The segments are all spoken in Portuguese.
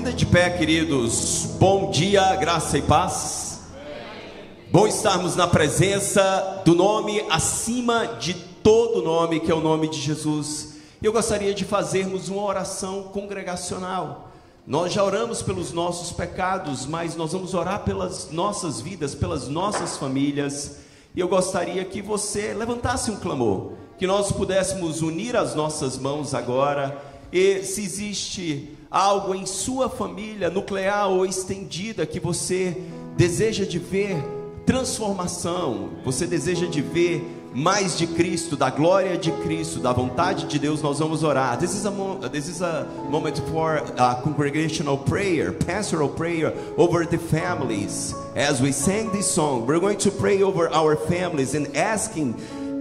Ainda de pé, queridos, bom dia, graça e paz. Bom estarmos na presença do nome acima de todo nome, que é o nome de Jesus. Eu gostaria de fazermos uma oração congregacional. Nós já oramos pelos nossos pecados, mas nós vamos orar pelas nossas vidas, pelas nossas famílias. E eu gostaria que você levantasse um clamor, que nós pudéssemos unir as nossas mãos agora. E se existe algo em sua família, nuclear ou estendida, que você deseja de ver transformação, você deseja de ver mais de Cristo, da glória de Cristo, da vontade de Deus, nós vamos orar. This is a moment for congregational prayer, pastoral prayer over the families. As we sang this song, we're going to pray over our families and asking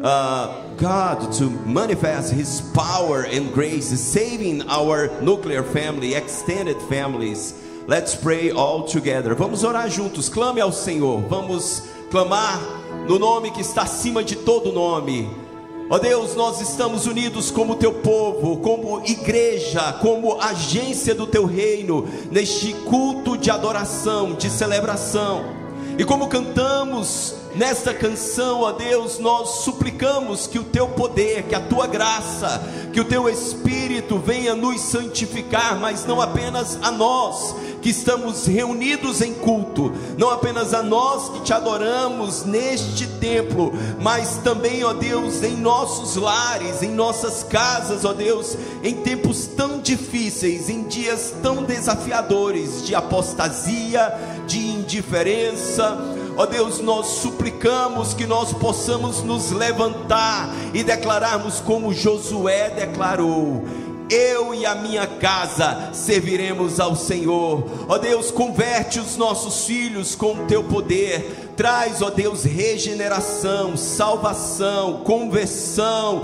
God to manifest His power and grace, saving our nuclear family, extended families. Let's pray all together. Vamos orar juntos. Clame ao Senhor. Vamos clamar no nome que está acima de todo nome. Ó Deus, nós estamos unidos como teu povo, como igreja, como agência do teu reino, neste culto de adoração, de celebração. E como cantamos nesta canção, ó Deus, nós suplicamos que o teu poder, que a tua graça, que o teu Espírito venha nos santificar, mas não apenas a nós que estamos reunidos em culto, não apenas a nós que te adoramos neste templo, mas também, ó Deus, em nossos lares, em nossas casas, ó Deus, em tempos tão difíceis, em dias tão desafiadores, de apostasia, de indiferença. Ó Deus, nós suplicamos que nós possamos nos levantar e declararmos como Josué declarou: eu e a minha casa serviremos ao Senhor. Ó Deus, converte os nossos filhos com o teu poder. Traz, ó Deus, regeneração, salvação, conversão,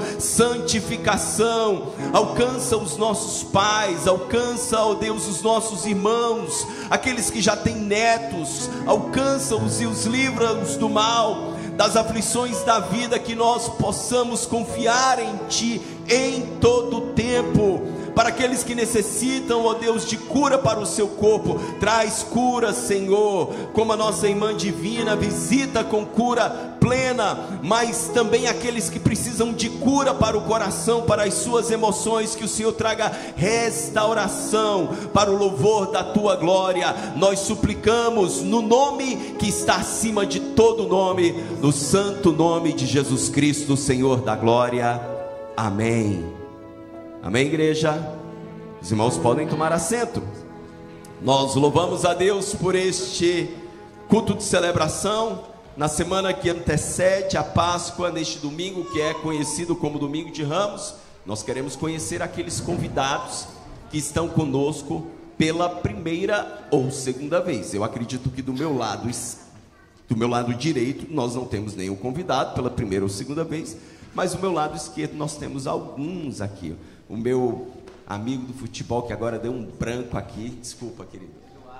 santificação. Alcança os nossos pais, alcança, ó Deus, os nossos irmãos, aqueles que já têm netos. Alcança-os e os livra-os do mal, das aflições da vida, que nós possamos confiar em Ti em todo o tempo. Para aqueles que necessitam, ó Deus, de cura para o seu corpo, traz cura, Senhor, como a nossa irmã divina, visita com cura plena. Mas também aqueles que precisam de cura para o coração, para as suas emoções, que o Senhor traga restauração para o louvor da tua glória. Nós suplicamos no nome que está acima de todo nome, no santo nome de Jesus Cristo, Senhor da glória. Amém. Amém, igreja? Os irmãos podem tomar assento. Nós louvamos a Deus por este culto de celebração, na semana que antecede a Páscoa, neste domingo que é conhecido como Domingo de Ramos. Nós queremos conhecer aqueles convidados que estão conosco pela primeira ou segunda vez. Eu acredito que do meu lado direito nós não temos nenhum convidado pela primeira ou segunda vez, mas do meu lado esquerdo nós temos alguns aqui. O meu amigo do futebol, que agora deu um branco aqui, desculpa, querido.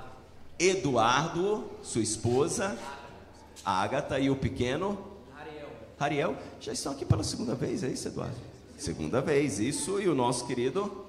Eduardo, sua esposa, Ágata, e o pequeno Ariel, já estão aqui pela segunda vez, é isso, Eduardo? Segunda vez, isso. E o nosso querido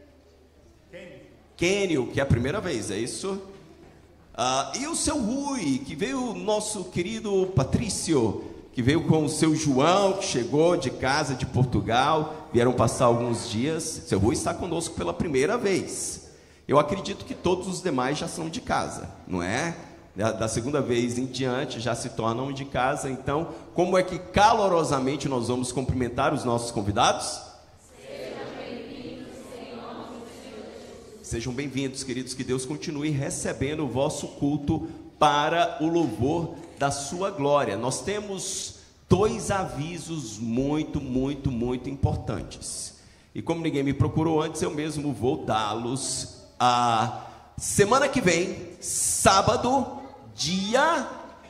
Kênio, que é a primeira vez, é isso? E o seu Rui, que veio, o nosso querido Patrício, que veio com o seu João, que chegou de casa de Portugal, vieram passar alguns dias. Seu Rui está conosco pela primeira vez. Eu acredito que todos os demais já são de casa, não é? Da segunda vez em diante já se tornam de casa. Então, como é que calorosamente nós vamos cumprimentar os nossos convidados? Sejam bem-vindos, Senhor. Sejam bem-vindos, queridos, que Deus continue recebendo o vosso culto para o louvor da sua glória. Nós temos dois avisos muito importantes, e como ninguém me procurou antes, eu mesmo vou dá-los. A semana que vem, sábado, dia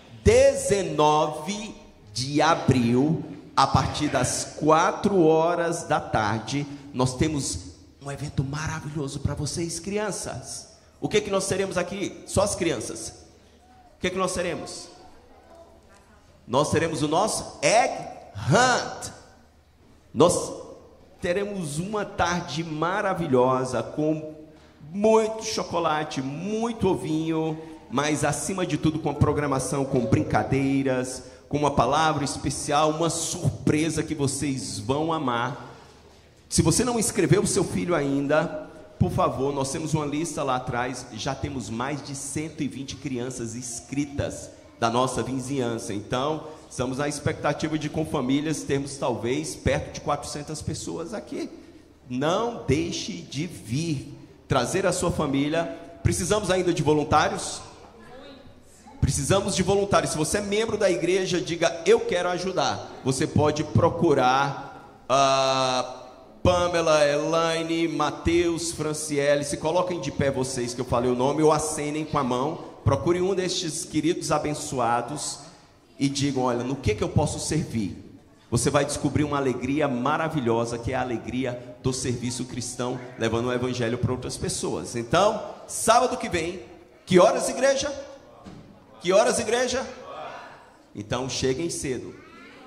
19 de abril, a partir das 4 horas da tarde, nós temos um evento maravilhoso para vocês, crianças. O que nós teremos aqui? Só as crianças. O que nós teremos? Nós teremos o nosso Egg Hunt. Nós teremos uma tarde maravilhosa com muito chocolate, muito ovinho, mas acima de tudo com a programação, com brincadeiras, com uma palavra especial, uma surpresa que vocês vão amar. Se você não inscreveu o seu filho ainda, por favor, nós temos uma lista lá atrás, já temos mais de 120 crianças inscritas da nossa vizinhança. Então, estamos na expectativa de, com famílias, termos talvez perto de 400 pessoas aqui. Não deixe de vir, trazer a sua família. Precisamos ainda de voluntários? Precisamos de voluntários. Se você é membro da igreja, diga: eu quero ajudar. Você pode procurar Pamela, Elaine, Mateus, Franciele. Se coloquem de pé vocês que eu falei o nome, ou acenem com a mão. Procure um destes queridos abençoados e digam: olha, no que eu posso servir? Você vai descobrir uma alegria maravilhosa, que é a alegria do serviço cristão, levando o evangelho para outras pessoas. Então, sábado que vem, que horas, igreja? Que horas, igreja? Então, cheguem cedo.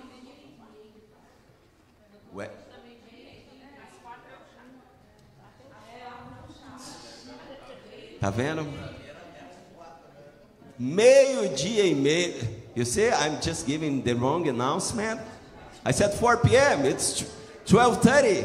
Ué? Tá vendo? Meio-dia e meio. You see, I'm just giving the wrong announcement. I said 4 p.m. It's 12:30.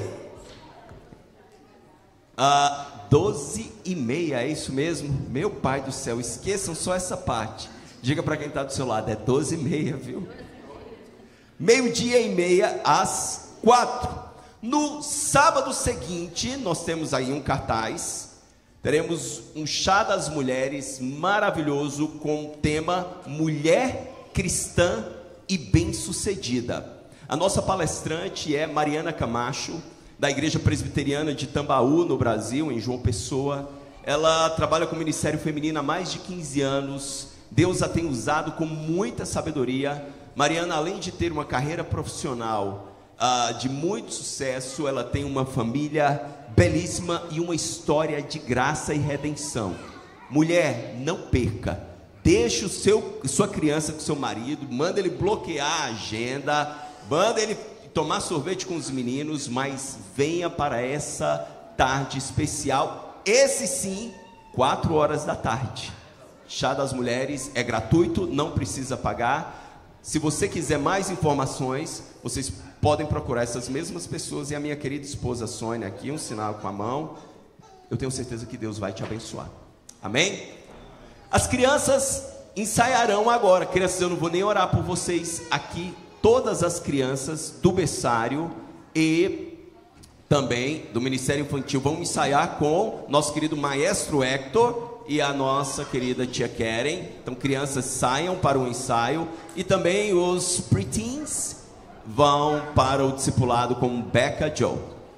12:30, é isso mesmo? Meu pai do céu, esqueçam só essa parte. Diga para quem está do seu lado, é 12:30, viu? Meio-dia e meia às 4. No sábado seguinte, nós temos aí um cartaz. Teremos um chá das mulheres maravilhoso com o tema Mulher Cristã e Bem-Sucedida. A nossa palestrante é Mariana Camacho, da Igreja Presbiteriana de Tambaú, no Brasil, em João Pessoa. Ela trabalha com o Ministério Feminino há mais de 15 anos. Deus a tem usado com muita sabedoria. Mariana, além de ter uma carreira profissional de muito sucesso, ela tem uma família belíssima e uma história de graça e redenção. Mulher, não perca. Deixe sua criança com seu marido, manda ele bloquear a agenda, manda ele tomar sorvete com os meninos, mas venha para essa tarde especial. Esse sim, 4 horas da tarde. Chá das mulheres é gratuito, não precisa pagar. Se você quiser mais informações, vocês podem procurar essas mesmas pessoas e a minha querida esposa Sônia aqui, um sinal com a mão. Eu tenho certeza que Deus vai te abençoar. Amém? As crianças ensaiarão agora. Crianças, eu não vou nem orar por vocês aqui. Todas as crianças do berçário e também do Ministério Infantil vão ensaiar com nosso querido maestro Hector e a nossa querida tia Karen. Então, crianças, saiam para o ensaio. E também os preteens vão para o discipulado com Becca Joe.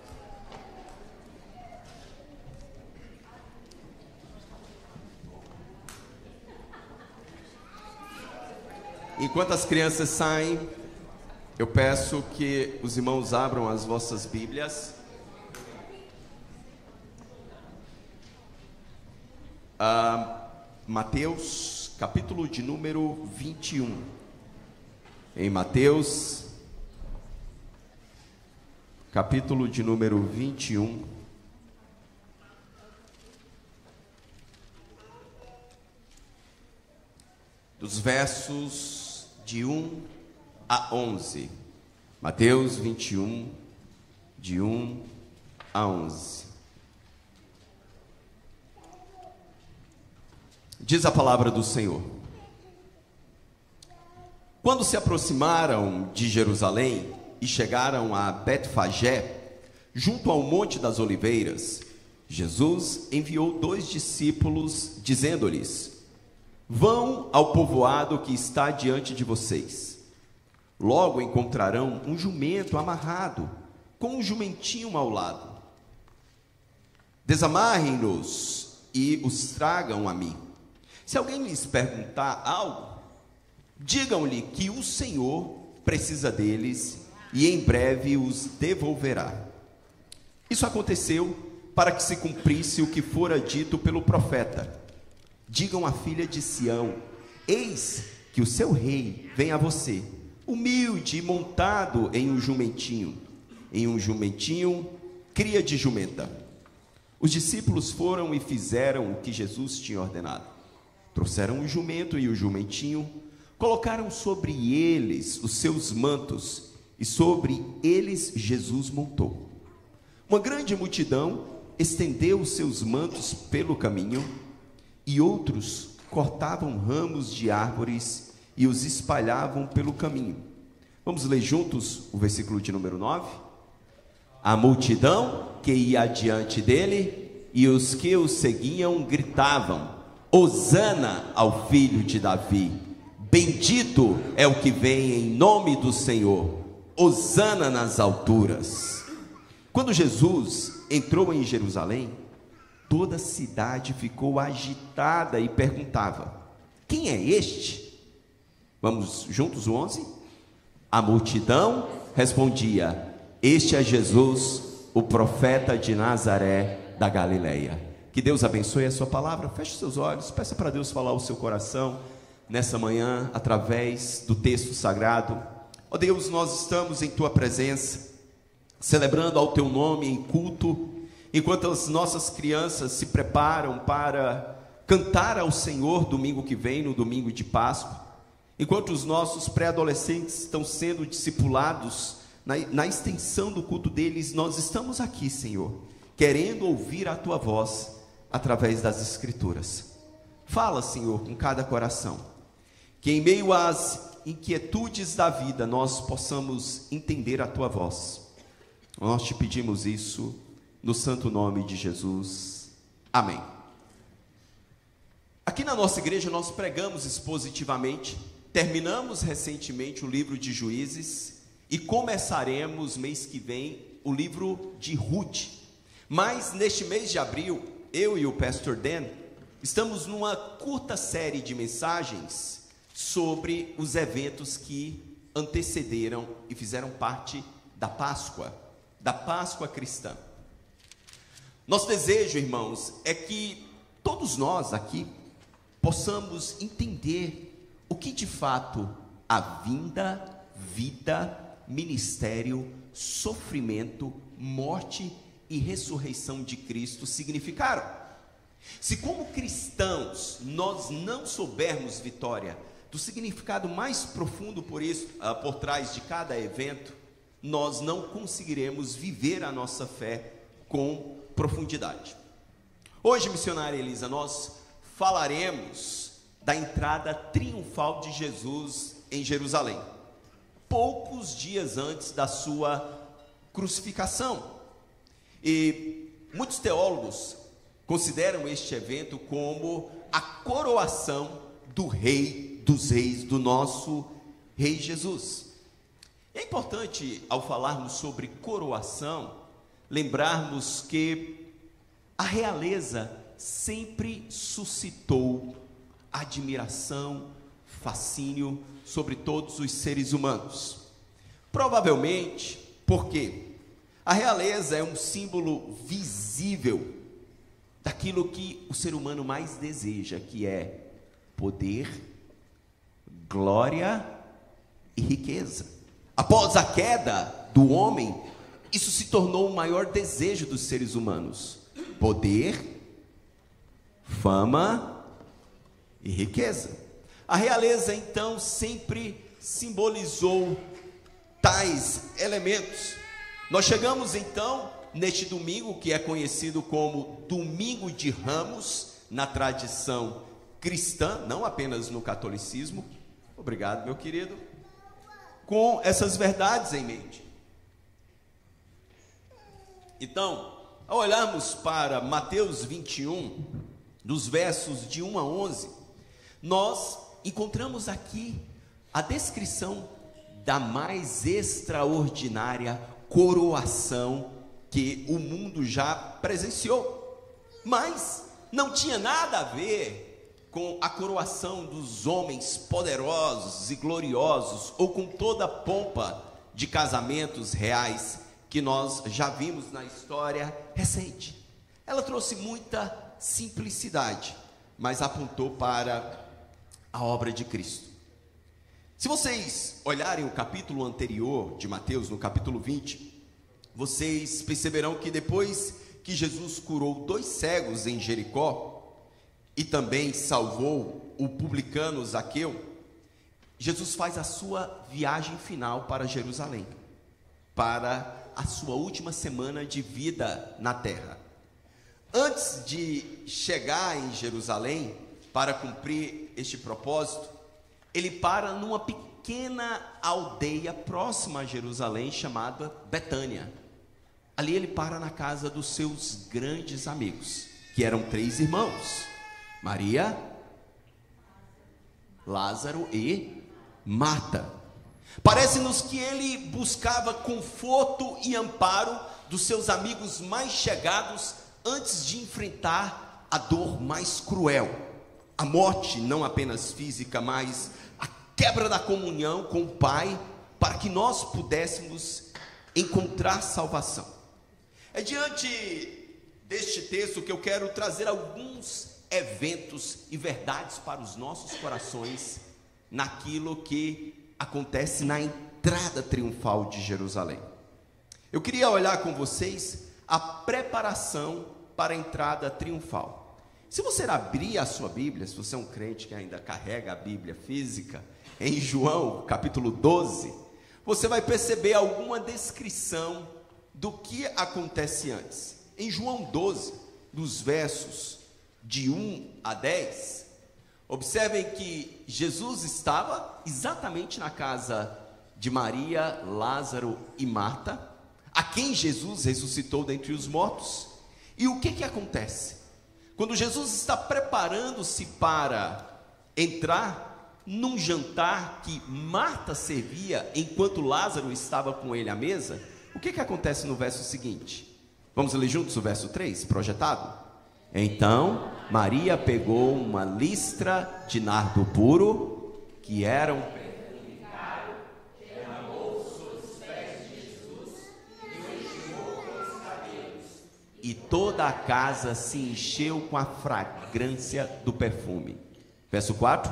Enquanto as crianças saem, eu peço que os irmãos abram as vossas Bíblias. Mateus, capítulo de número 21. Em Mateus, capítulo de número 21. Dos versos de 1 a 11. Mateus 21, de 1 a 11. Diz a palavra do Senhor: quando se aproximaram de Jerusalém e chegaram a Betfagé, junto ao Monte das Oliveiras, Jesus enviou 2 discípulos, dizendo-lhes: vão ao povoado que está diante de vocês. Logo encontrarão um jumento amarrado, com um jumentinho ao lado. Desamarrem-nos e os tragam a mim. Se alguém lhes perguntar algo, digam-lhe que o Senhor precisa deles e em breve os devolverá. Isso aconteceu para que se cumprisse o que fora dito pelo profeta: digam à filha de Sião: eis que o seu rei vem a você, humilde e montado em um jumentinho, cria de jumenta. Os discípulos foram e fizeram o que Jesus tinha ordenado. Trouxeram o jumento e o jumentinho, colocaram sobre eles os seus mantos, e sobre eles Jesus montou. Uma grande multidão estendeu os seus mantos pelo caminho, e outros cortavam ramos de árvores e os espalhavam pelo caminho. Vamos ler juntos o versículo de número 9? A multidão que ia adiante dele e os que o seguiam gritavam: Hosana ao filho de Davi, bendito é o que vem em nome do Senhor, Hosana nas alturas. Quando Jesus entrou em Jerusalém, toda a cidade ficou agitada e perguntava: quem é este? Vamos juntos, o 11? A multidão respondia: este é Jesus, o profeta de Nazaré da Galileia. Que Deus abençoe a sua palavra. Feche seus olhos, peça para Deus falar ao seu coração nessa manhã, através do texto sagrado. Ó Deus, nós estamos em tua presença, celebrando ao teu nome em culto, enquanto as nossas crianças se preparam para cantar ao Senhor domingo que vem, no domingo de Páscoa, enquanto os nossos pré-adolescentes estão sendo discipulados na extensão do culto deles, nós estamos aqui, Senhor, querendo ouvir a tua voz através das Escrituras. Fala, Senhor, com cada coração, que em meio às inquietudes da vida nós possamos entender a tua voz. Nós te pedimos isso no santo nome de Jesus. Amém. Aqui na nossa igreja nós pregamos expositivamente, terminamos recentemente o livro de Juízes e começaremos mês que vem o livro de Ruth. Mas neste mês de abril, eu e o pastor Dan estamos numa curta série de mensagens sobre os eventos que antecederam e fizeram parte da Páscoa cristã. Nosso desejo, irmãos, é que todos nós aqui possamos entender o que de fato a vinda, vida, ministério, sofrimento, morte e ressurreição de Cristo significaram. Se como cristãos nós não soubermos, Vitória, do significado mais profundo por trás de cada evento, nós não conseguiremos viver a nossa fé com profundidade. Hoje, missionária Elisa, nós falaremos da entrada triunfal de Jesus em Jerusalém, poucos dias antes da sua crucificação. E muitos teólogos consideram este evento como a coroação do Rei dos Reis, do nosso Rei Jesus. É importante, ao falarmos sobre coroação, lembrarmos que a realeza sempre suscitou admiração, fascínio sobre todos os seres humanos. Provavelmente porque a realeza é um símbolo visível daquilo que o ser humano mais deseja, que é poder, glória e riqueza. Após a queda do homem, isso se tornou o maior desejo dos seres humanos: poder, fama e riqueza. A realeza então sempre simbolizou tais elementos. Nós chegamos então neste domingo, que é conhecido como Domingo de Ramos na tradição cristã, não apenas no catolicismo. Obrigado, meu querido. Com essas verdades em mente. Então, ao olharmos para Mateus 21, dos versos de 1 a 11, nós encontramos aqui a descrição da mais extraordinária coroação que o mundo já presenciou. Mas não tinha nada a ver com a coroação dos homens poderosos e gloriosos, ou com toda a pompa de casamentos reais que nós já vimos na história recente. Ela trouxe muita simplicidade, mas apontou para a obra de Cristo. Se vocês olharem o capítulo anterior de Mateus, no capítulo 20, vocês perceberão que depois que Jesus curou 2 cegos em Jericó e também salvou o publicano Zaqueu, Jesus faz a sua viagem final para Jerusalém, para a sua última semana de vida na terra. Antes de chegar em Jerusalém para cumprir este propósito, ele para numa pequena aldeia próxima a Jerusalém chamada Betânia. Ali ele para na casa dos seus grandes amigos, que eram 3 irmãos: Maria, Lázaro e Marta. Parece-nos que ele buscava conforto e amparo dos seus amigos mais chegados antes de enfrentar a dor mais cruel, a morte não apenas física, mas a quebra da comunhão com o Pai, para que nós pudéssemos encontrar salvação. É diante deste texto que eu quero trazer alguns eventos e verdades para os nossos corações naquilo que acontece na entrada triunfal de Jerusalém. Eu queria olhar com vocês a preparação para a entrada triunfal. Se você abrir a sua Bíblia, se você é um crente que ainda carrega a Bíblia física, em João capítulo 12, você vai perceber alguma descrição do que acontece antes. Em João 12, dos versos de 1 a 10, observem que Jesus estava exatamente na casa de Maria, Lázaro e Marta, a quem Jesus ressuscitou dentre os mortos. E o que acontece? Quando Jesus está preparando-se para entrar num jantar que Marta servia enquanto Lázaro estava com ele à mesa, o que acontece no verso seguinte? Vamos ler juntos o verso 3, projetado? Então Maria pegou uma listra de nardo puro, que era um perfume caro, derramou sobre os pés de Jesus e o enxugou com os cabelos. E toda a casa se encheu com a fragrância do perfume. Verso 4.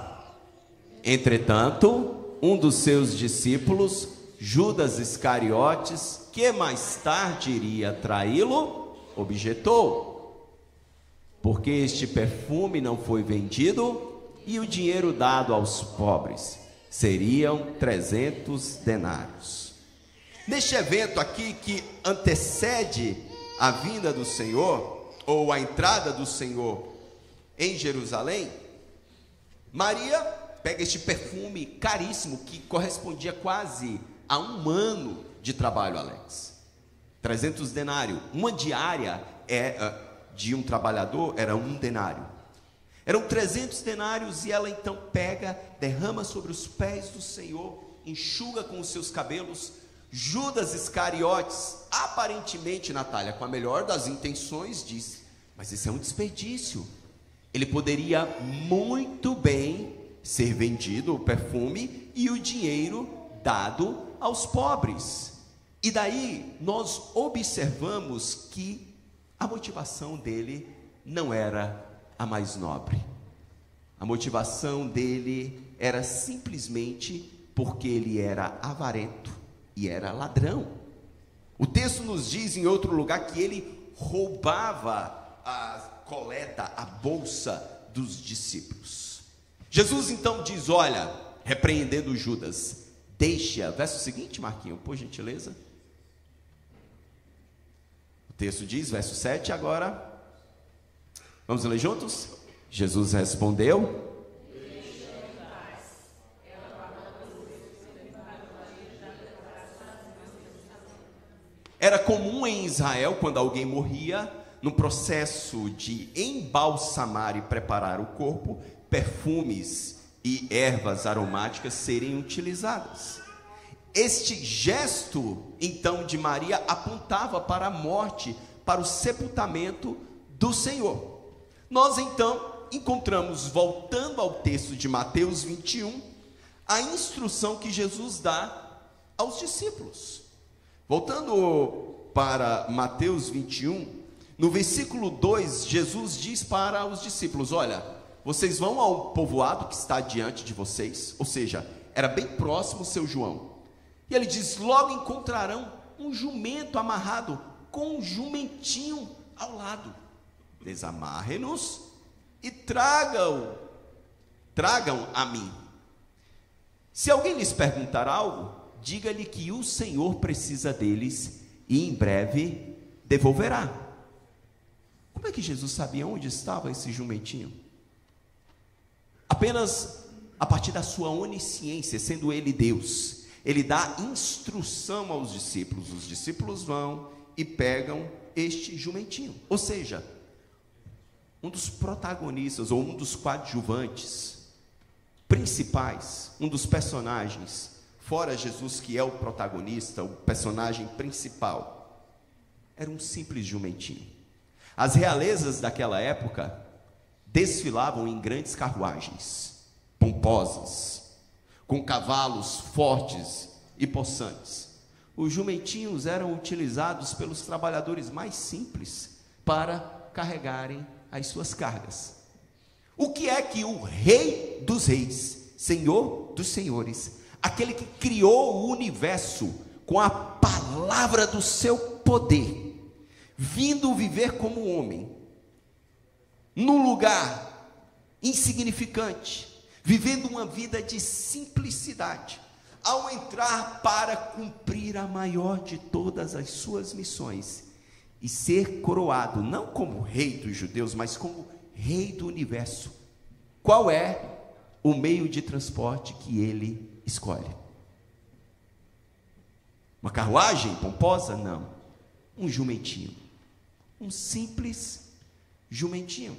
Entretanto, um dos seus discípulos, Judas Iscariotes, que mais tarde iria traí-lo, objetou: porque este perfume não foi vendido e o dinheiro dado aos pobres? Seriam 300 denários. Neste evento aqui que antecede a vinda do Senhor, ou a entrada do Senhor em Jerusalém, Maria pega este perfume caríssimo, que correspondia quase a 1 ano de trabalho, Alex. 300 denários, uma diária de um trabalhador era 1 denário. Eram 300 denários, e ela então pega, derrama sobre os pés do Senhor, enxuga com os seus cabelos. Judas Iscariotes, aparentemente, Natália, com a melhor das intenções, diz: mas isso é um desperdício. Ele poderia muito bem ser vendido, o perfume, e o dinheiro dado aos pobres. E daí nós observamos que a motivação dele não era a mais nobre. A motivação dele era simplesmente porque ele era avarento e era ladrão. O texto nos diz em outro lugar que ele roubava a coleta, a bolsa dos discípulos. Jesus então diz: olha, repreendendo Judas, deixa. Verso seguinte, Marquinhos, por gentileza. O texto diz, verso 7 agora. Vamos ler juntos? Jesus respondeu: era comum em Israel, quando alguém morria, no processo de embalsamar e preparar o corpo, perfumes e ervas aromáticas serem utilizadas. Este gesto, então, de Maria apontava para a morte, para o sepultamento do Senhor. Nós, então, encontramos, voltando ao texto de Mateus 21, a instrução que Jesus dá aos discípulos. Voltando para Mateus 21, no versículo 2, Jesus diz para os discípulos: olha, vocês vão ao povoado que está diante de vocês, ou seja, era bem próximo o seu João. E ele diz: logo encontrarão um jumento amarrado com um jumentinho ao lado. Desamarrem-nos e tragam a mim. Se alguém lhes perguntar algo, diga-lhe que o Senhor precisa deles e em breve devolverá. Como é que Jesus sabia onde estava esse jumentinho? Apenas a partir da sua onisciência, sendo ele Deus, ele dá instrução aos discípulos. Os discípulos vão e pegam este jumentinho. Ou seja, um dos protagonistas ou um dos coadjuvantes principais, um dos personagens, fora Jesus que é o protagonista, o personagem principal, era um simples jumentinho. As realezas daquela época desfilavam em grandes carruagens, pomposas, com cavalos fortes e possantes. Os jumentinhos eram utilizados pelos trabalhadores mais simples para carregarem as suas cargas. O que é que o Rei dos Reis, Senhor dos Senhores, aquele que criou o universo com a palavra do seu poder, vindo viver como homem, num lugar insignificante, vivendo uma vida de simplicidade, ao entrar para cumprir a maior de todas as suas missões e ser coroado, não como rei dos judeus, mas como rei do universo, qual é o meio de transporte que ele escolhe? Uma carruagem pomposa? Não. Um jumentinho. Um simples jumentinho.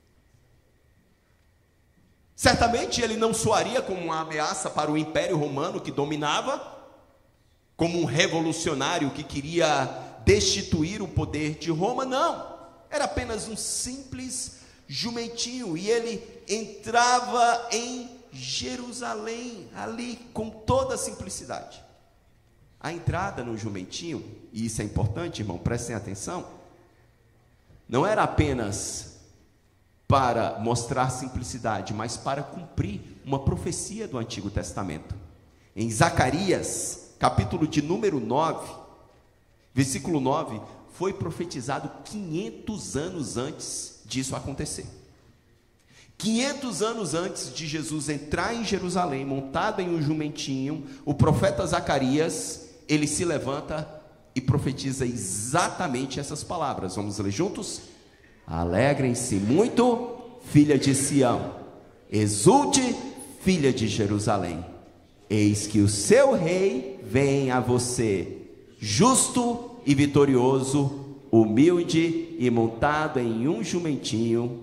Certamente ele não soaria como uma ameaça para o Império Romano que dominava, como um revolucionário que queria destituir o poder de Roma, não. Era apenas um simples jumentinho, e ele entrava em Jerusalém, ali, com toda a simplicidade. A entrada no jumentinho, e isso é importante, irmão, prestem atenção, não era apenas para mostrar simplicidade, mas para cumprir uma profecia do Antigo Testamento. Em Zacarias, capítulo de número 9, versículo 9, foi profetizado 500 anos antes disso acontecer. 500 anos antes de Jesus entrar em Jerusalém, montado em um jumentinho, o profeta Zacarias, ele se levanta e profetiza exatamente essas palavras. Vamos ler juntos? Alegrem-se muito, filha de Sião, exulte, filha de Jerusalém, eis que o seu rei vem a você, justo e vitorioso, humilde e montado em um jumentinho,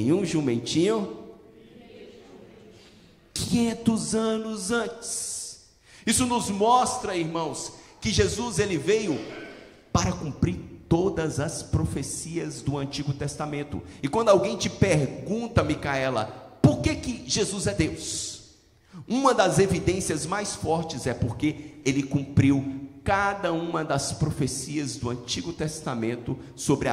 500 anos antes. Isso nos mostra, irmãos, que Jesus ele veio para cumprir todas as profecias do Antigo Testamento. E quando alguém te pergunta, Micaela, por que Jesus é Deus? Uma das evidências mais fortes é porque ele cumpriu cada uma das profecias do Antigo Testamento sobre a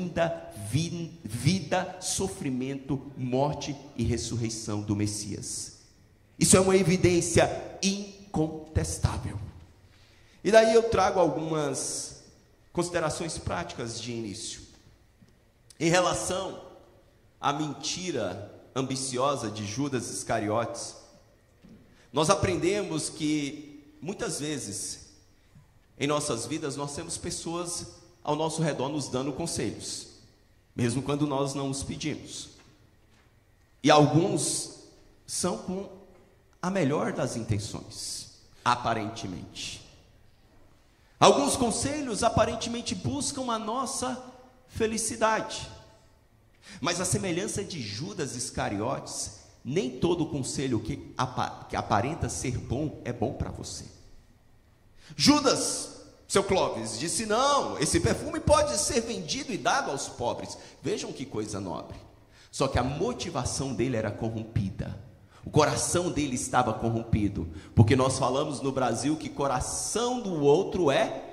vida, sofrimento, morte e ressurreição do Messias. Isso é uma evidência incontestável. E daí eu trago algumas considerações práticas de início. Em relação à mentira ambiciosa de Judas Iscariotes, nós aprendemos que muitas vezes em nossas vidas nós temos pessoas ao nosso redor nos dando conselhos, mesmo quando nós não os pedimos. E alguns são com a melhor das intenções, aparentemente. Alguns conselhos aparentemente buscam a nossa felicidade. Mas a semelhança de Judas Iscariotes, nem todo conselho que aparenta ser bom é bom para você. Judas, seu Clóvis, disse: não, esse perfume pode ser vendido e dado aos pobres. Vejam que coisa nobre. Só que a motivação dele era corrompida. O coração dele estava corrompido. Porque nós falamos no Brasil que coração do outro é...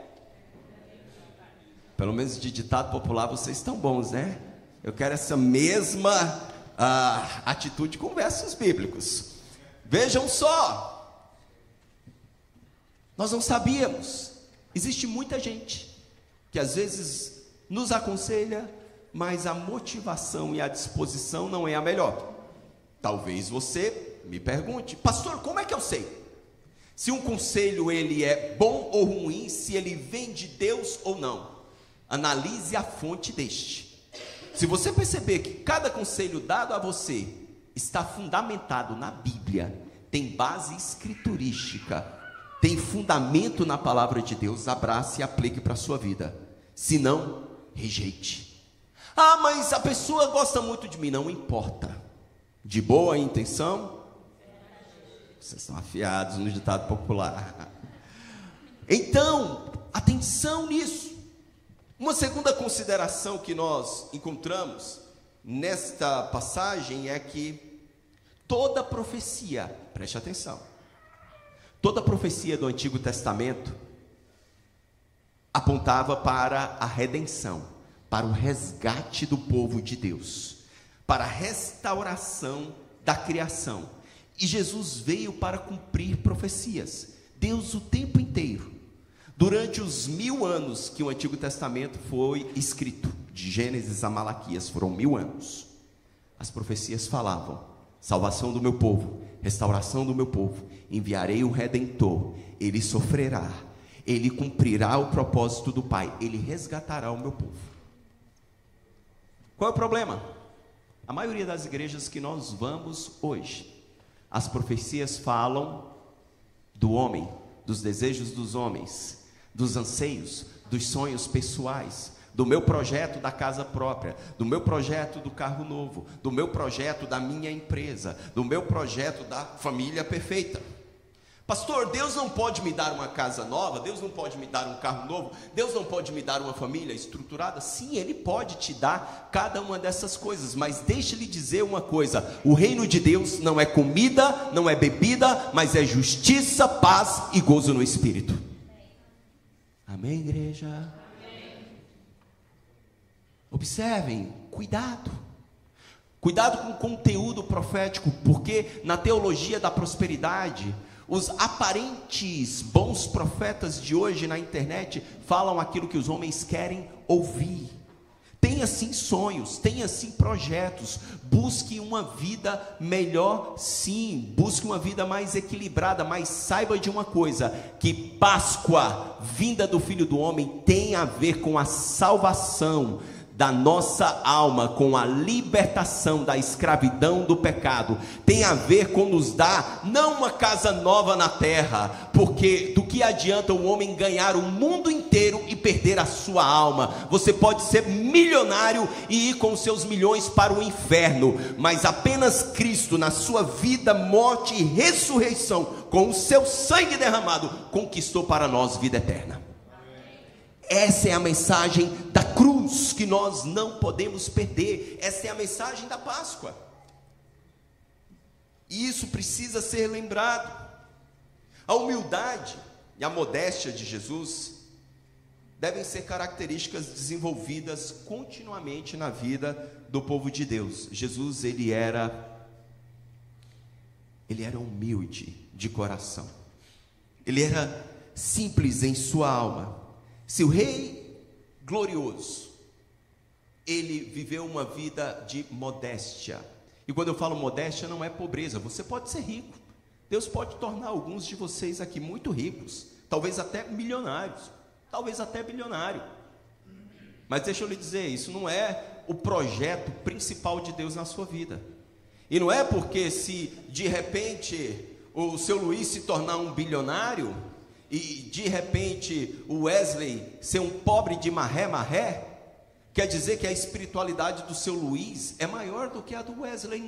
Pelo menos de ditado popular vocês estão bons, né? Eu quero essa mesma atitude com versos bíblicos. Vejam só. Nós não sabíamos. Existe muita gente que às vezes nos aconselha, mas a motivação e a disposição não é a melhor. Talvez você me pergunte: pastor, como é que eu sei se um conselho ele é bom ou ruim, se ele vem de Deus ou não? Analise a fonte deste. Se você perceber que cada conselho dado a você está fundamentado na Bíblia, tem base escriturística, tem fundamento na palavra de Deus, abrace e aplique para a sua vida. Se não, rejeite. Ah, mas a pessoa gosta muito de mim. Não importa. De boa intenção, vocês estão afiados no ditado popular. Então, atenção nisso. Uma segunda consideração que nós encontramos nesta passagem é que toda profecia, preste atenção, toda profecia do Antigo Testamento apontava para a redenção, para o resgate do povo de Deus, para a restauração da criação. E Jesus veio para cumprir profecias. Deus o tempo inteiro, durante os 1000 anos que o Antigo Testamento foi escrito, de Gênesis a Malaquias, foram 1000 anos, as profecias falavam: salvação do meu povo, restauração do meu povo, enviarei o Redentor, ele sofrerá, ele cumprirá o propósito do Pai, ele resgatará o meu povo. Qual é o problema? A maioria das igrejas que nós vamos hoje, as profecias falam do homem, dos desejos dos homens, dos anseios, dos sonhos pessoais, do meu projeto da casa própria, do meu projeto do carro novo, do meu projeto da minha empresa, do meu projeto da família perfeita. Pastor, Deus não pode me dar uma casa nova, Deus não pode me dar um carro novo, Deus não pode me dar uma família estruturada? Sim, Ele pode te dar cada uma dessas coisas, mas deixe-lhe dizer uma coisa: o reino de Deus não é comida, não é bebida, mas é justiça, paz e gozo no Espírito. Amém, igreja? Amém. Observem, cuidado com o conteúdo profético, porque na teologia da prosperidade, os aparentes bons profetas de hoje na internet falam aquilo que os homens querem ouvir. Tenha sim sonhos, tenha sim projetos, busque uma vida melhor sim, busque uma vida mais equilibrada, mas saiba de uma coisa, que Páscoa, vinda do Filho do Homem, tem a ver com a salvação da nossa alma, com a libertação da escravidão do pecado, tem a ver com nos dar, não uma casa nova na terra, porque do que adianta o homem ganhar o mundo inteiro e perder a sua alma? Você pode ser milionário e ir com seus milhões para o inferno, mas apenas Cristo, na sua vida, morte e ressurreição, com o seu sangue derramado, conquistou para nós vida eterna. Essa é a mensagem da cruz que nós não podemos perder. Essa é a mensagem da Páscoa. E isso precisa ser lembrado. A humildade e a modéstia de Jesus devem ser características desenvolvidas continuamente na vida do povo de Deus. Jesus, ele era humilde de coração. Ele era simples em sua alma. Se o rei glorioso, ele viveu uma vida de modéstia, e quando eu falo modéstia não é pobreza, você pode ser rico, Deus pode tornar alguns de vocês aqui muito ricos, talvez até milionários, talvez até bilionário, mas deixa eu lhe dizer, isso não é o projeto principal de Deus na sua vida, e não é porque se de repente o seu Luiz se tornar um bilionário, e de repente o Wesley ser um pobre de marré, quer dizer que a espiritualidade do seu Luiz é maior do que a do Wesley?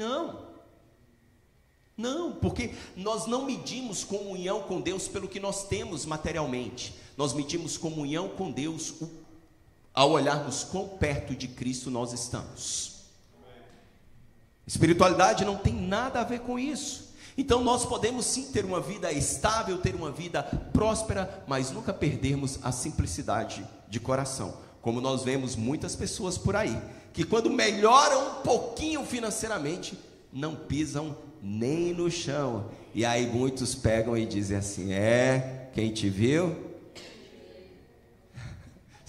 Não, porque nós não medimos comunhão com Deus pelo que nós temos materialmente, nós medimos comunhão com Deus ao olharmos quão perto de Cristo nós estamos. Espiritualidade não tem nada a ver com isso. Então nós podemos sim ter uma vida estável, ter uma vida próspera, mas nunca perdermos a simplicidade de coração, como nós vemos muitas pessoas por aí, que quando melhoram um pouquinho financeiramente, não pisam nem no chão, e aí muitos pegam e dizem assim: quem te viu?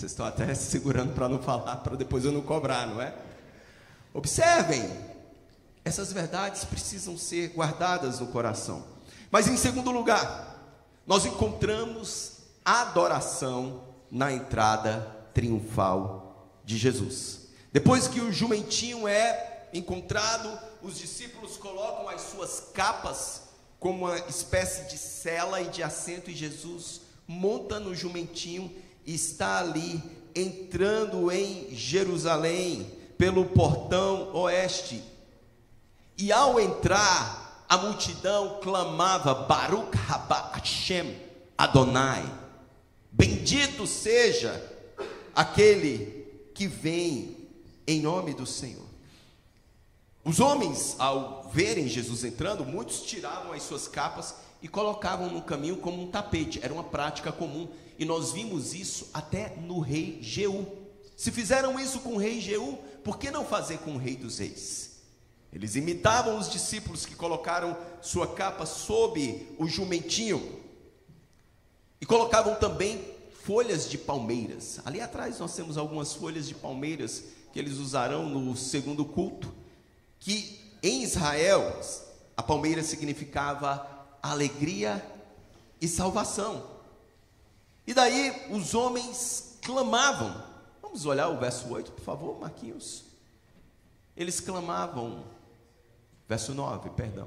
Vocês estão até se segurando para não falar, para depois eu não cobrar, não é? Observem, essas verdades precisam ser guardadas no coração. Mas em segundo lugar, nós encontramos adoração na entrada triunfal de Jesus. Depois que o jumentinho é encontrado, os discípulos colocam as suas capas como uma espécie de sela e de assento, e Jesus monta no jumentinho e está ali entrando em Jerusalém pelo portão oeste. E ao entrar, a multidão clamava: Baruch haba Hashem Adonai, bendito seja aquele que vem em nome do Senhor. Os homens, ao verem Jesus entrando, muitos tiravam as suas capas e colocavam no caminho como um tapete. Era uma prática comum, e nós vimos isso até no rei Jeú. Se fizeram isso com o rei Jeú, por que não fazer com o rei dos reis? Eles imitavam os discípulos que colocaram sua capa sob o jumentinho e colocavam também folhas de palmeiras. Ali atrás nós temos algumas folhas de palmeiras que eles usarão no segundo culto, que em Israel a palmeira significava alegria e salvação. E daí os homens clamavam. Vamos olhar o verso 8, por favor, Marquinhos. Eles clamavam, verso 9, perdão.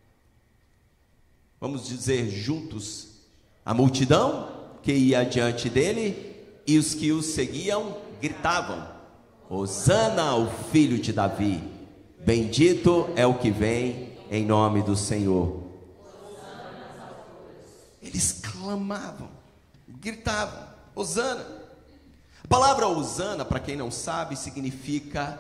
Vamos dizer juntos: a multidão que ia diante dele e os que o seguiam gritavam: Hosana ao filho de Davi, bendito é o que vem em nome do Senhor. Eles clamavam, gritavam: Hosana. A palavra Hosana, para quem não sabe, significa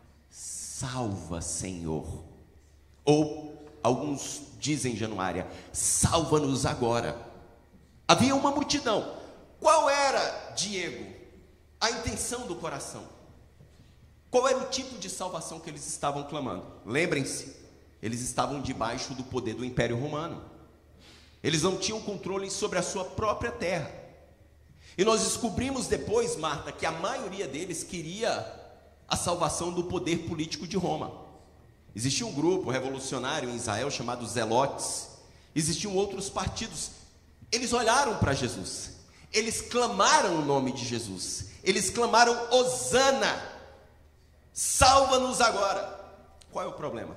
salva, Senhor. Ou alguns dizem, Januária, salva-nos agora. Havia uma multidão. Qual era, Diego, a intenção do coração? Qual era o tipo de salvação que eles estavam clamando? Lembrem-se, eles estavam debaixo do poder do Império Romano. Eles não tinham controle sobre a sua própria terra. E nós descobrimos depois, Marta, que a maioria deles queria a salvação do poder político de Roma. Existia um grupo revolucionário em Israel chamado Zelotes. Existiam outros partidos. Eles olharam para Jesus. Eles clamaram o nome de Jesus. Eles clamaram: Hosana, salva-nos agora. Qual é o problema?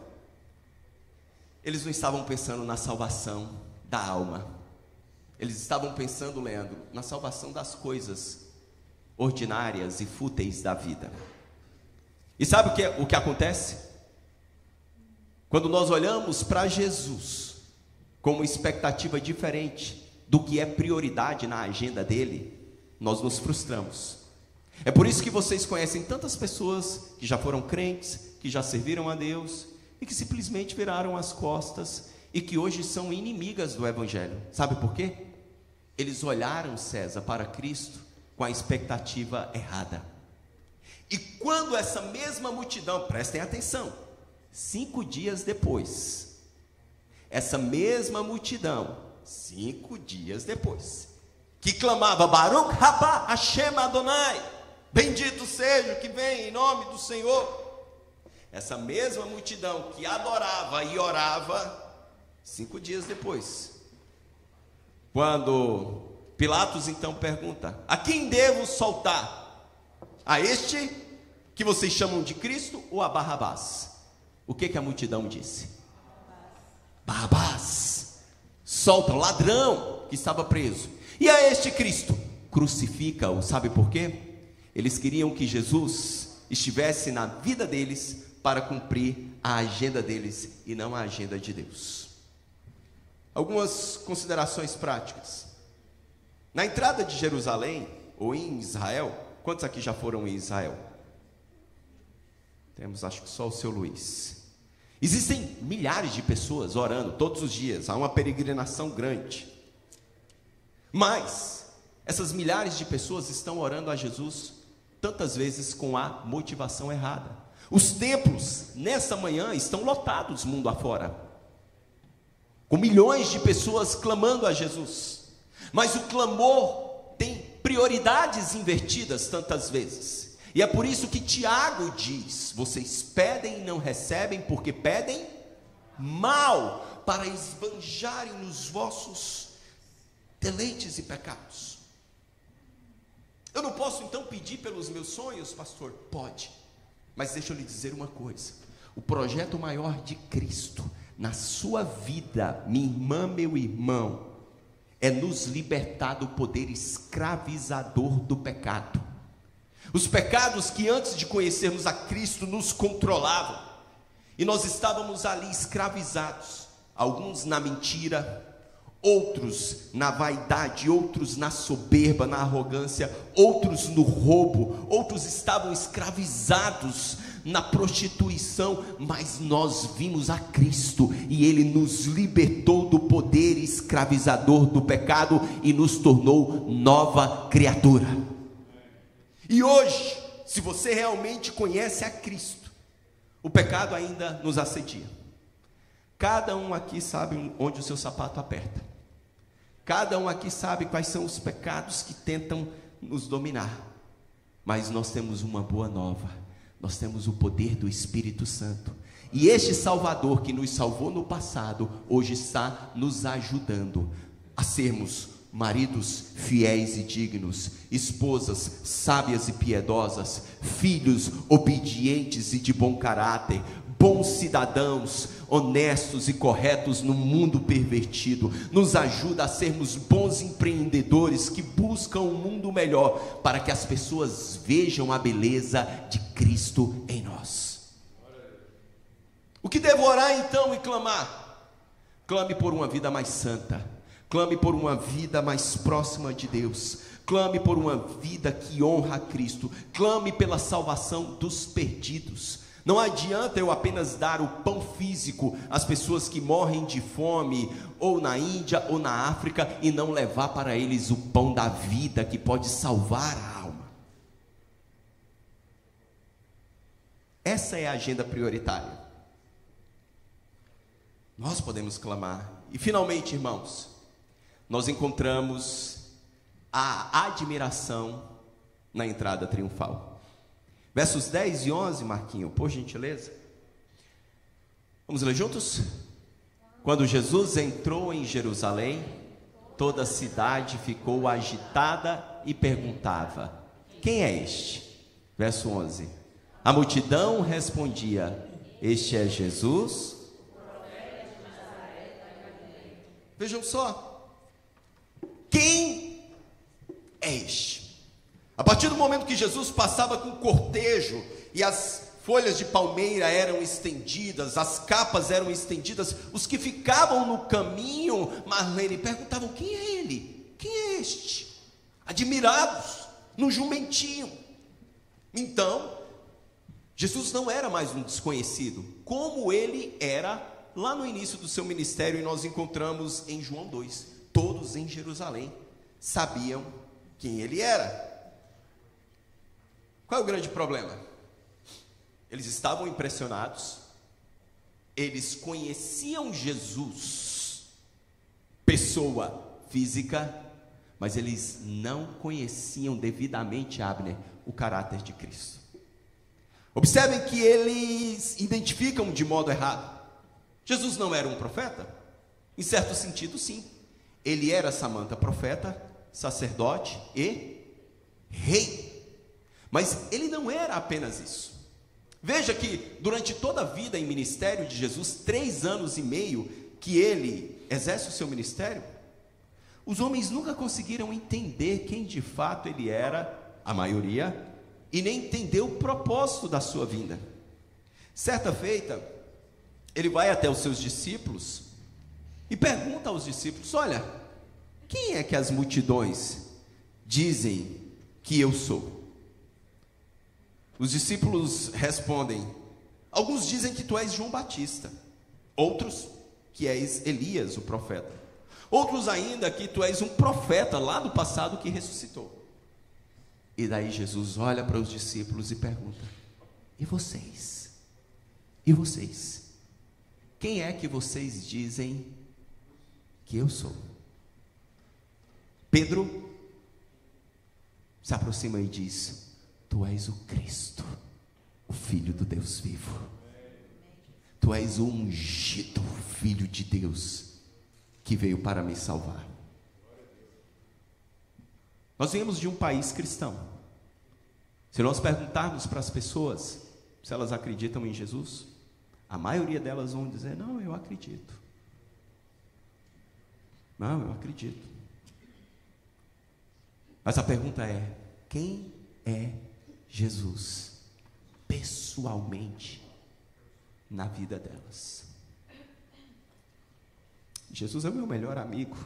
Eles não estavam pensando na salvação da alma. Eles estavam pensando, Leandro, na salvação das coisas ordinárias e fúteis da vida. E sabe o que acontece? Quando nós olhamos para Jesus com uma expectativa diferente do que é prioridade na agenda dele, nós nos frustramos. É por isso que vocês conhecem tantas pessoas que já foram crentes, que já serviram a Deus e que simplesmente viraram as costas e que hoje são inimigas do Evangelho. Sabe por quê? Eles olharam, César, para Cristo com a expectativa errada. E quando essa mesma multidão, prestem atenção, 5 dias depois, essa mesma multidão, 5 dias depois, que clamava: Baruch haba Hashem Adonai, bendito seja o que vem em nome do Senhor. Essa mesma multidão que adorava e orava, 5 dias depois, quando Pilatos então pergunta: a quem devo soltar? A este que vocês chamam de Cristo ou a Barrabás? O que a multidão disse? Barrabás. Solta o ladrão que estava preso. E a este Cristo? Crucifica-o. Sabe por quê? Eles queriam que Jesus estivesse na vida deles para cumprir a agenda deles e não a agenda de Deus. Algumas considerações práticas. Na entrada de Jerusalém, ou em Israel, quantos aqui já foram em Israel? Temos, acho que só o seu Luiz. Existem milhares de pessoas orando todos os dias, há uma peregrinação grande. Mas essas milhares de pessoas estão orando a Jesus tantas vezes com a motivação errada. Os templos, nessa manhã, estão lotados mundo afora, com milhões de pessoas clamando a Jesus. Mas o clamor tem prioridades invertidas tantas vezes. E é por isso que Tiago diz: vocês pedem e não recebem, porque pedem mal, para esbanjarem nos vossos deleites e pecados. Eu não posso então pedir pelos meus sonhos, pastor? Pode, mas deixa eu lhe dizer uma coisa: o projeto maior de Cristo na sua vida, minha irmã, meu irmão, é nos libertar do poder escravizador do pecado. Os pecados que antes de conhecermos a Cristo nos controlavam, e nós estávamos ali escravizados, alguns na mentira, outros na vaidade, outros na soberba, na arrogância, outros no roubo, outros estavam escravizados na prostituição, mas nós vimos a Cristo e Ele nos libertou do poder escravizador do pecado e nos tornou nova criatura. E hoje, se você realmente conhece a Cristo, o pecado ainda nos assedia. Cada um aqui sabe onde o seu sapato aperta. Cada um aqui sabe quais são os pecados que tentam nos dominar. Mas nós temos uma boa nova. Nós temos o poder do Espírito Santo. E este Salvador que nos salvou no passado, hoje está nos ajudando a sermos maridos fiéis e dignos, esposas sábias e piedosas, filhos obedientes e de bom caráter, bons cidadãos, honestos e corretos no mundo pervertido. Nos ajuda a sermos bons empreendedores que buscam um mundo melhor, para que as pessoas vejam a beleza de Cristo em nós. O que devo orar então e clamar? Clame por uma vida mais santa, clame por uma vida mais próxima de Deus, clame por uma vida que honra a Cristo, clame pela salvação dos perdidos. Não adianta eu apenas dar o pão físico às pessoas que morrem de fome, ou na Índia ou na África, e não levar para eles o pão da vida que pode salvar a alma. Essa é a agenda prioritária. Nós podemos clamar. E finalmente, irmãos, nós encontramos a admiração na entrada triunfal. Versos 10 e 11, Marquinho, por gentileza. Vamos ler juntos? Quando Jesus entrou em Jerusalém, toda a cidade ficou agitada e perguntava: quem é este? Verso 11. A multidão respondia: este é Jesus. Vejam só. Quem é este? A partir do momento que Jesus passava com cortejo e as folhas de palmeira eram estendidas, as capas eram estendidas, os que ficavam no caminho, Marlene, perguntavam: quem é ele? Quem é este? Admirados, no jumentinho. Então, Jesus não era mais um desconhecido, como ele era lá no início do seu ministério, e nós encontramos em João 2. Todos em Jerusalém sabiam quem ele era. Qual é o grande problema? Eles estavam impressionados, eles conheciam Jesus, pessoa física, mas eles não conheciam devidamente, Abner, o caráter de Cristo. Observem que eles identificam de modo errado. Jesus não era um profeta? Em certo sentido, sim. Ele era, Samanta, profeta, sacerdote e rei. Mas ele não era apenas isso. Veja que durante toda a vida em ministério de Jesus, 3 anos e meio que ele exerce o seu ministério, os homens nunca conseguiram entender quem de fato ele era, a maioria, e nem entender o propósito da sua vinda. Certa feita, ele vai até os seus discípulos e pergunta aos discípulos: olha, quem é que as multidões dizem que eu sou? Os discípulos respondem: alguns dizem que tu és João Batista, outros que és Elias, o profeta, outros ainda que tu és um profeta lá do passado que ressuscitou. E daí Jesus olha para os discípulos e pergunta: e vocês? E vocês? Quem é que vocês dizem que eu sou? Pedro se aproxima e diz: Tu és o Cristo, o Filho do Deus vivo. Tu és o ungido Filho de Deus que veio para me salvar. Nós viemos de um país cristão. Se nós perguntarmos para as pessoas se elas acreditam em Jesus, a maioria delas vão dizer: não, eu acredito. Não, eu acredito. Mas a pergunta é: quem é Jesus pessoalmente na vida delas? Jesus é o meu melhor amigo.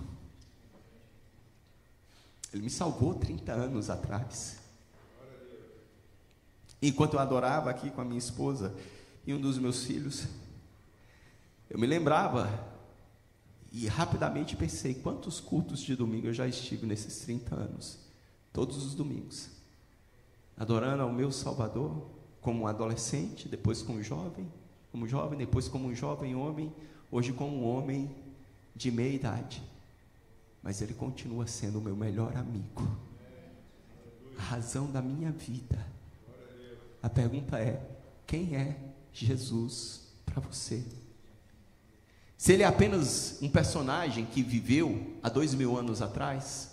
Ele me salvou 30 anos atrás. Enquanto eu adorava aqui com a minha esposa e um dos meus filhos, eu me lembrava e rapidamente pensei: quantos cultos de domingo eu já estive nesses 30 anos? Todos os domingos, adorando ao meu Salvador, como um adolescente, depois como jovem, depois como um jovem homem, hoje como um homem de meia idade. Mas Ele continua sendo o meu melhor amigo, a razão da minha vida. A pergunta é: quem é Jesus para você? Se Ele é apenas um personagem que viveu há 2000 anos atrás,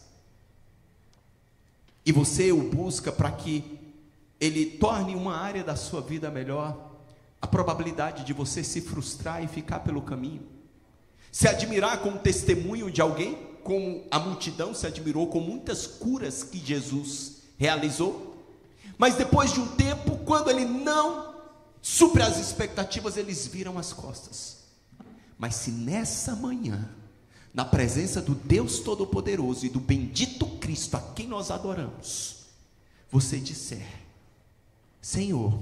e você o busca para que Ele torne uma área da sua vida melhor, a probabilidade de você se frustrar e ficar pelo caminho, se admirar como testemunho de alguém, como a multidão se admirou com muitas curas que Jesus realizou, mas depois de um tempo, quando Ele não supre as expectativas, eles viram as costas. Mas se nessa manhã, na presença do Deus Todo-Poderoso e do bendito Cristo a quem nós adoramos, você disser: Senhor,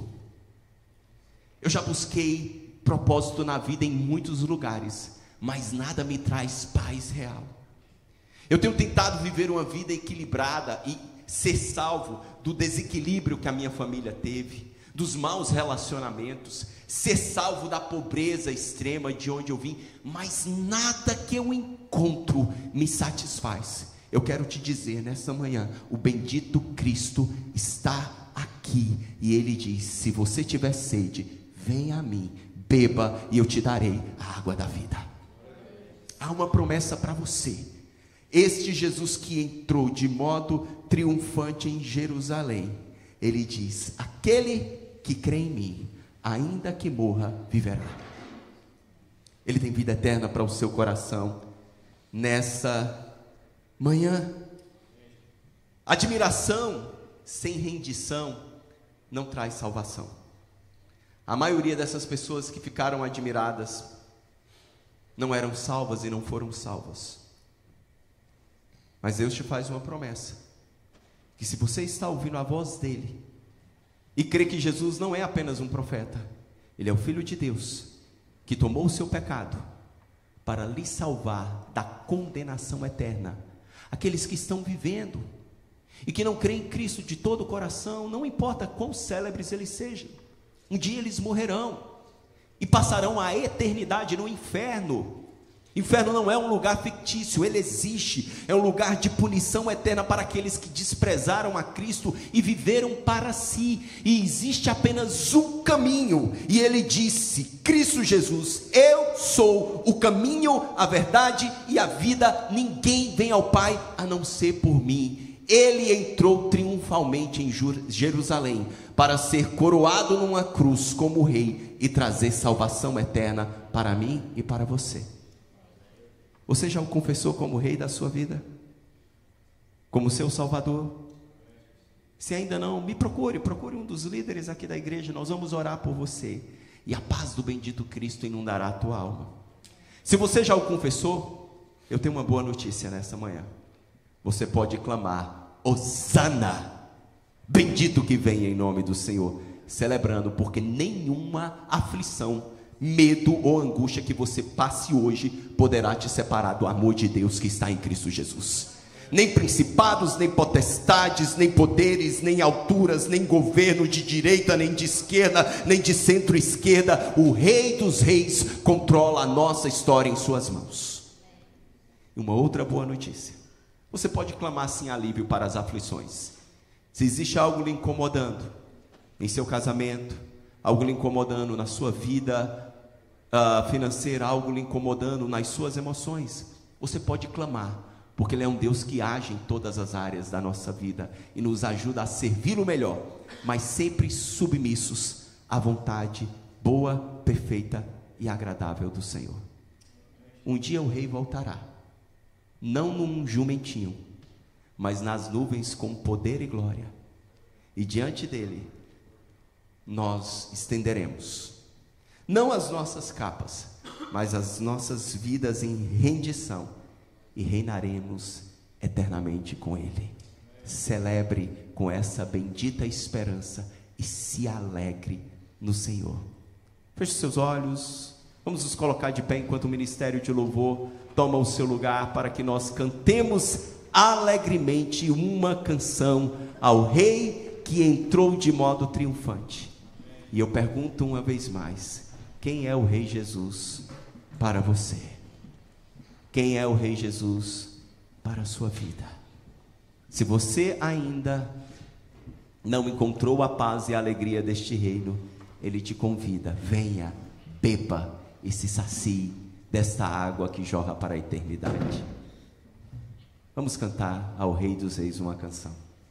eu já busquei propósito na vida em muitos lugares, mas nada me traz paz real. Eu tenho tentado viver uma vida equilibrada e ser salvo do desequilíbrio que a minha família teve, dos maus relacionamentos, ser salvo da pobreza extrema de onde eu vim, mas nada que eu encontro me satisfaz. Eu quero te dizer nessa manhã: o bendito Cristo está aqui, e Ele diz: se você tiver sede, venha a mim, beba e eu te darei a água da vida. Há uma promessa para você. Este Jesus que entrou de modo triunfante em Jerusalém, Ele diz: aquele que crê em mim, ainda que morra, viverá. Ele tem vida eterna para o seu coração nessa manhã. Admiração sem rendição não traz salvação. A maioria dessas pessoas que ficaram admiradas não eram salvas e não foram salvas. Mas Deus te faz uma promessa, que se você está ouvindo a voz dEle, e crê que Jesus não é apenas um profeta, Ele é o Filho de Deus, que tomou o seu pecado, para lhe salvar da condenação eterna. Aqueles que estão vivendo, e que não creem em Cristo de todo o coração, não importa quão célebres eles sejam, um dia eles morrerão, e passarão a eternidade no inferno. Inferno não é um lugar fictício, ele existe, é um lugar de punição eterna para aqueles que desprezaram a Cristo e viveram para si, e existe apenas um caminho, e ele disse: Cristo Jesus, eu sou o caminho, a verdade e a vida, ninguém vem ao Pai a não ser por mim. Ele entrou triunfalmente em Jerusalém, para ser coroado numa cruz como rei, e trazer salvação eterna para mim e para você. Você já o confessou como rei da sua vida? Como seu salvador? Se ainda não, me procure um dos líderes aqui da igreja, nós vamos orar por você, e a paz do bendito Cristo inundará a tua alma. Se você já o confessou, eu tenho uma boa notícia nessa manhã. Você pode clamar: Hosana, bendito que vem em nome do Senhor, celebrando, porque nenhuma aflição, medo ou angústia que você passe hoje poderá te separar do amor de Deus que está em Cristo Jesus. Nem principados, nem potestades, nem poderes, nem alturas, nem governo de direita, nem de esquerda, nem de centro-esquerda. O Rei dos Reis controla a nossa história em suas mãos. E uma outra boa notícia: você pode clamar assim alívio para as aflições, Se existe algo lhe incomodando em seu casamento, algo lhe incomodando na sua vida financeira, algo lhe incomodando nas suas emoções, você pode clamar, porque Ele é um Deus que age em todas as áreas da nossa vida e nos ajuda a servi-lo melhor, mas sempre submissos à vontade boa, perfeita e agradável do Senhor. Um dia o Rei voltará, não num jumentinho, mas nas nuvens com poder e glória, e diante dele nós estenderemos não as nossas capas, mas as nossas vidas em rendição, e reinaremos eternamente com ele. Celebre com essa bendita esperança e se alegre no Senhor. Feche seus olhos, vamos nos colocar de pé enquanto o ministério de louvor toma o seu lugar, para que nós cantemos alegremente uma canção ao Rei que entrou de modo triunfante. E eu pergunto uma vez mais: quem é o Rei Jesus para você? Quem é o Rei Jesus para a sua vida? Se você ainda não encontrou a paz e a alegria deste reino, Ele te convida: venha, beba e se sacie desta água que jorra para a eternidade. Vamos cantar ao Rei dos Reis uma canção.